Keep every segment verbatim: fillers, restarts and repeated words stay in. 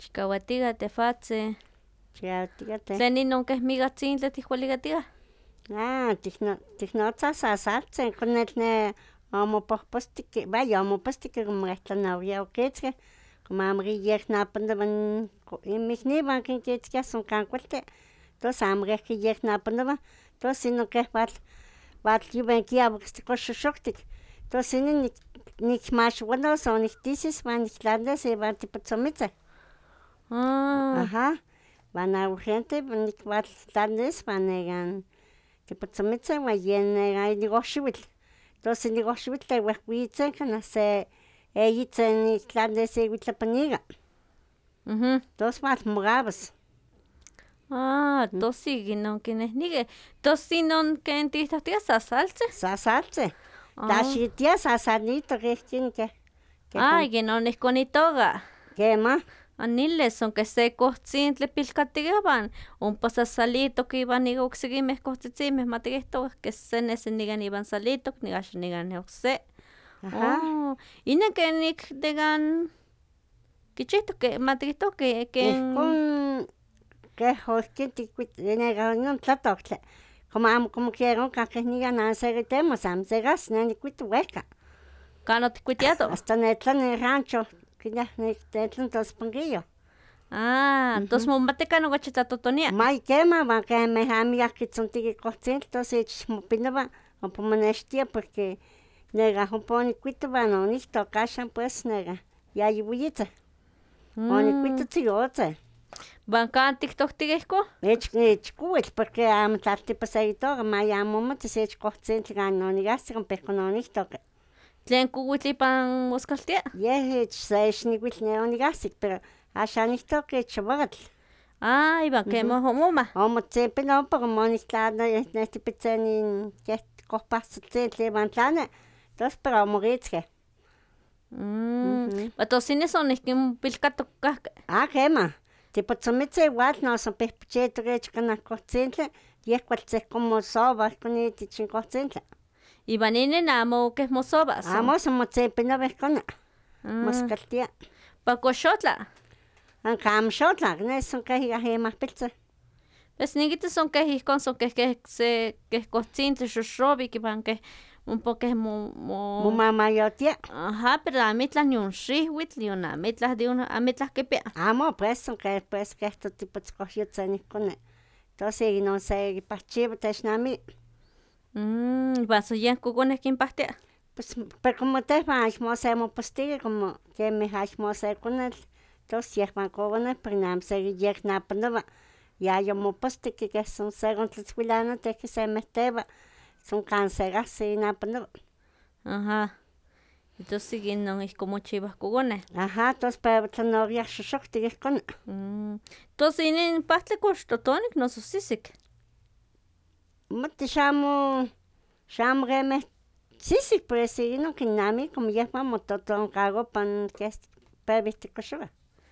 Xkawatiga tefatzi. Xkawatiga te. Tlen inon keh migatzintli tihkualigatiga. Ah, tihno tihnotzah sasaltzin konetl ne omopohpostiki, vaya omopostiki komorehtlanauia okitzkih, como amo kiyeknapanowa inmikniwan kinkitzkiah son kankualtih, tos amo keh kiyeknapanowah, tos inon keh watl watlyuwen kiaui kox xoxoktik, tos inin nik nikmaxowalos o niktisis wan niktlalilis iwan tipotzomitzeh. Ah. Aha, wan aguiente nikwaltlalilis wan nekan tipotzomitzeh wan yen nekan inigohxiuitl, tos inigohxiuitl tewehwitzeh kanah se eyitzin niktlalilis iuitlapaniga, Mhm. tos walmorawas. Ah, tos inon kinehnigih, tos inon ken tihtahtiah sasaltzeh. Sasaltzeh, Ah. tlaxitiah sasalitoh ihkin keh. Ah, inon ihkon itoka. Kemah. Ah, niles son keh se kohtzintli pilkatikeh wan ompa sasalitoh iwan ika oksekimeh kohtzitzimeh matikihtowa keh se nesi nikan iwan salitok, axan nikan okse. Aha. Oh, inon kenik nekan kichihtoh ke matikihtowa ke ken. Ihkon keh ohkin tikuit nekan inon tlatoktli, como amo como quiera onkah keh nikan amo sekitemos, amo sekas ne nikuito wehka. ¿Kan otikuitiatoh? Hasta netlani rancho kinyah netlan tospanquillo. Ah, tos momati kan okachi tlatotonia. May kemah wan kemeh amo yah kitzontikeh kohtzintli tos ich mopinawa ompa monextia porque nekah ompa onikuito wan oniktok axan pues nekah yayiuiyitzeh, onikuito tziyotzeh. ¿Wan kan tiktoktikeh ihkon? Ich ichkowitl porque amo tlaltipa se itoka maya amo momatis ich kohtzintli kan onikahsik ompa ihkon oniktok. ¿Tlen kowitl ipan moskaltia? Yeh ich se ixniuitl ne onikahsik, pero axan niktok ich owakatl. Ah, iwan kemah omomah. Omotzipino ompa como oniktlana neh tipitzin in keh kohpahtzontzintli iwan tlani, tos pero omokitzkeh. Mm, wan tos inon son ihkin pilkatok kahki. Ah, kemah, tipotzomitzeh igual noso pihpichitoh ich kanah kohtzintli, yeh kualtzihkon mosowa ihkon itich in kohtzintli. Iwan inin amo keh mosowa son. Amo son motzipinowa ihkon, Ah. moskaltia. ¿Wan kox xotla? Anka amo xotla, nes son keh imahpiltzeh. Pues nikitas son keh ihkon son keh keh se keh kohtzintli xoxowik iwan keh ompa keh mo mo Momamayotia. Ajá, pero amitlah nion xiwitl, nion amitlah de un amitlah kipia. Amo, pues son keh pues keh totipotzkohyotzin ihkon. Tos inon se kipahchiwa technami. Mm, iwan son yen kokoneh kinpahtia. Pues pero como tehwan aymo semopostikeh como kemih aymo se konetl, tos yehwan kokoneh pero amo sekiyeknapanowa, yayomopostik keh son sekontlatzkuilanatih semehtewa, son kan sekahsi inapanowa. Ajá. Entonces inon ihkon mochiwah kokoneh. Ajá, tos pero tlanowiah xoxoktik ihkon. Mm. Tos inin pahtli kox totonik noso sisik. Mati xamo xamo kemih sisik, pues inon kinami como yehwan mototonkakopan keh pewihtikkoxowah.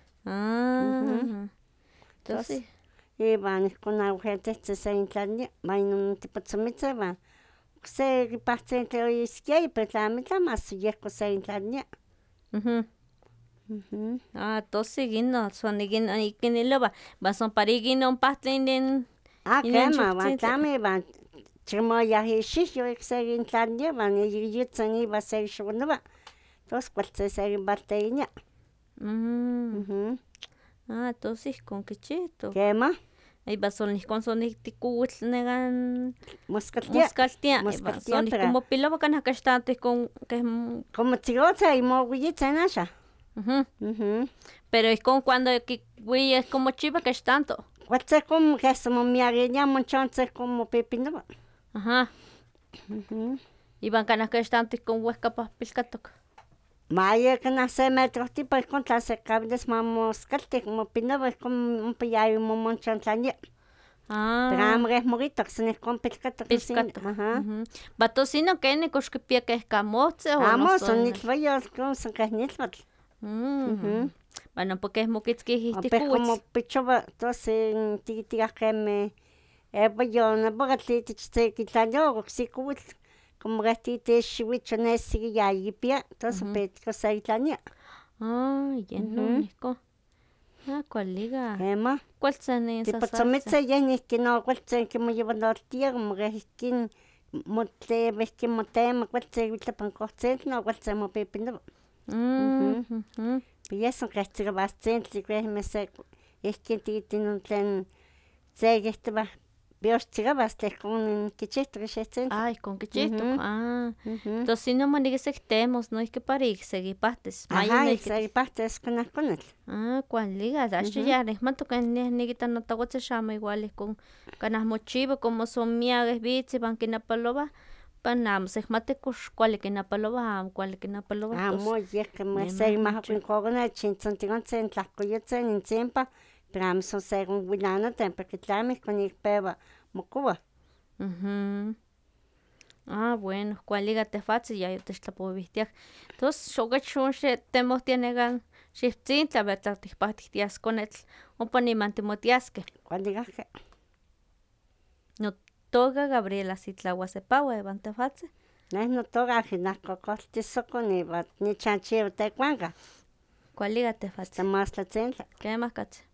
Ah. Tos Entonces, iwan ihkon aguientehtzi sekintlalilia, wan inon tipotzomitzeh wan okse kipahtzintli oiskiaya, pero tla amitlah mas yehko sekintlalilia. ujú. Mhm. Ah, tos inon son ikin ikinilowa, wan son para ikinon pahtli inin. Ah, Inon kemah, wan xohtzintle. tlamo iwan chimoyah ixiwyo ik sekintlalilia wan iyitzin iwan sekixokonowa, tos kualtzin sekinwalteinia. Mm. Mhm. Ah, tos ihkon kichihtoh. Kemah, Iwan son ihkon son ihtikowitl nekan moskaltia. moskaltia. Iwan Moskaltia, son pero- ihkon mopilowa kanah keh tanto ihkon keh. m- Como tziyotzeh imowiyitzin axan. ujú. Mhm. Pero ihkon cuando kiwia ihkon mochiwa kech tanto. Kualtzin como keh somomiakiliah monchontzin ihkon mopipinowa. Ajá. Mhm. Iwan kanah kech tanto ihkon wehkapa pilkatok. Maya kanah se metrohtipa ihkon tla sekawilis mamoskalti mopinawa ihkon ompa yayimomonchontlania. Pero Ah. amo keh mokitok, san ihkon pilkatok. Pilkatok. Ajá. Ujú. Wan tos inon kenih kox kipia keh kamohtzin o Amo, noso son inon- nilwayotl, ihkon san keh nilwatl. Mm. Mhm. Wan ompa keh mokitzkih Ompa ihtik ihkon kowitl. mopichowa, tos in tikitikah kemih ewa nabakatl itich sekitlaliowa oksiki kowitl, como keh titixuicho nesi yayikipia, tos ompa ihkon sekitlania. Ah, yenon Mhm. ihkon. Ah, kualiga. Ema. Kualtsen nin Tipatzomitza yeh nihki no kualtsen kimoyevalortia como keh ihkin motle wehki motema kualtsen itlapan kohtsintli no kualtsen mopipinawa. Mm, ujú. Yeso keh tzikawastzintli kuehmeh se ihkin titinon tlen sekihtowa pioxtzikawas tehkon kichihtok ixehtzintli. Ah, ihkon kichihtok. Ujú. Ah. Ujú. Tos inon monikis temos noihki para ik sekipahtis. Ajá, sekipahtis konahkonetl. Ah, kualiga, axan ya nikmatok neh nikita notawatzin xamo igual ihkon kanah mochiwa como son miakeh bitz iwan kinapalowah, pan amo sekmati kox kuali kinapalowah, amo kuali kinapalowah. Amo yeh como sekimahkokonih chintzontikontzin tlahkoyotzin intzimpah, pero amo son sekonwilanotin porque tlamo ihkon ik pewa mokowah. Ujú. Ah, bueno, kualiga tehwatzin yayotechtlapowihtiah. Tos okachi xitemohtia nekan xiwtzintli a ver tla tikpahtiktias konetl ompa niman timotiaskeh. Kualikahki. Notoka Gabriela Sitlahuasepawa, iwan tehwatzin? Neh notoka Gina Cocoltisokon iwan nichanchiwa tekuanka. Kualiga tehwatzin? Temaestlatzintli. Kemah katzi.